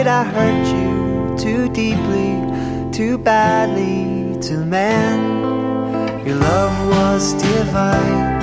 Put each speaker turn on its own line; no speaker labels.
did I hurt you too deeply, too badly to mend? Your love was divine,